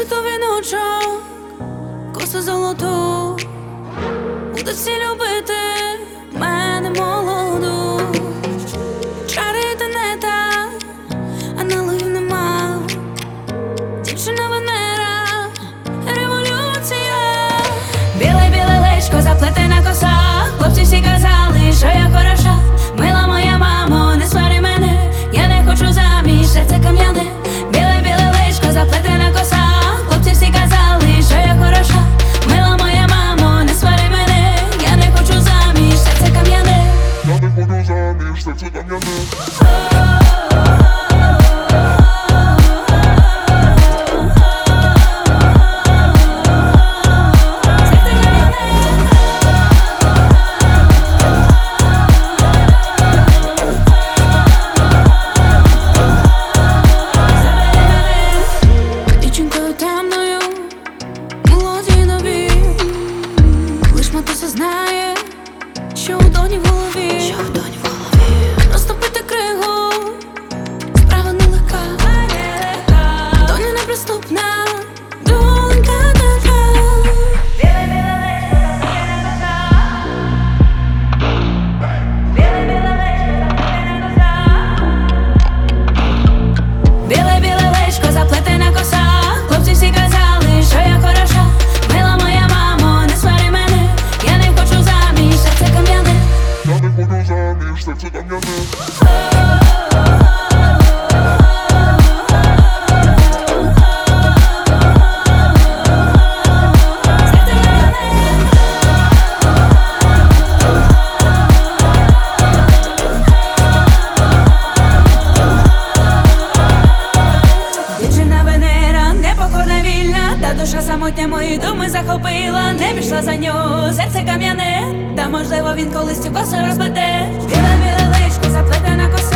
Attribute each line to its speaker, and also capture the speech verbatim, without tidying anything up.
Speaker 1: то віночок, косу золоту, будуть всі любити мене молоду. Чарити не так, аналогів нема. Дівчина Венера, революція. Біле-біле личко, заплетена коса, хлопці всі казали, що я хороша. Мила моя мамо, не свари мене, я не хочу заміж, серце кам'яне. Біле-біле личко, заплетена коса, хлопці всі казали, що я хороша. Мила моя мамо, не свари мене, я не хочу заміж, серце кам'яне.
Speaker 2: Я не хочу заміж, серце кам'яне.
Speaker 1: Матуся знає, що у доні в голові, що у доні в голові. Розтопити кригу, справа нелегка, доня неприступна, донька така. Біле-біле личко, заплетена коса, хлопці всі казали, що я хороша. Мила моя мамо, не свари мене, я не хочу заміж, серце кам'яне.
Speaker 2: Я не хочу заміж, серце кам'яне.
Speaker 1: Дівчина Венера, непокорна, вільна, та душа самотня мої думи захопила. Не пішла за нього, серце кам'яне, та можливо він колись цю косу розбеде. Біле-біле личко, заплетена коса.